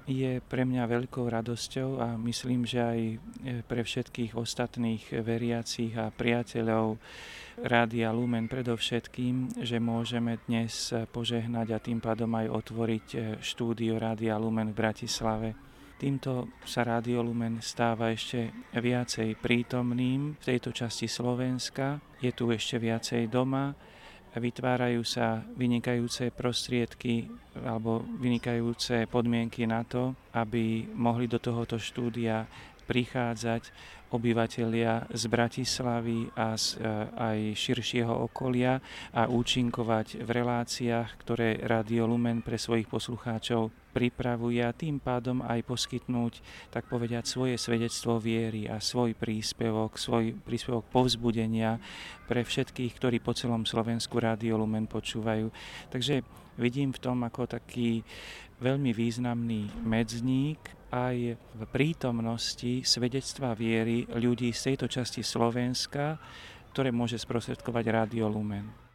Je pre mňa veľkou radosťou a myslím, že aj pre všetkých ostatných veriacich a priateľov Rádia Lumen predovšetkým, že môžeme dnes požehnať a tým pádom aj otvoriť štúdio Rádia Lumen v Bratislave. Týmto sa Rádio Lumen stáva ešte viacej prítomným v tejto časti Slovenska, je tu ešte viacej doma, vytvárajú sa vynikajúce prostriedky alebo vynikajúce podmienky na to, aby mohli do tohoto štúdia prichádzať obyvatelia z Bratislavy a aj širšieho okolia a účinkovať v reláciách, ktoré Rádio Lumen pre svojich poslucháčov pripravuje a tým pádom aj poskytnúť, tak povediať, svoje svedectvo viery a svoj príspevok povzbudenia pre všetkých, ktorí po celom Slovensku Rádio Lumen počúvajú. Takže vidím v tom ako taký veľmi významný medzník aj v prítomnosti svedectva viery ľudí z tejto časti Slovenska, ktoré môže sprostredkovať Rádio Lumen.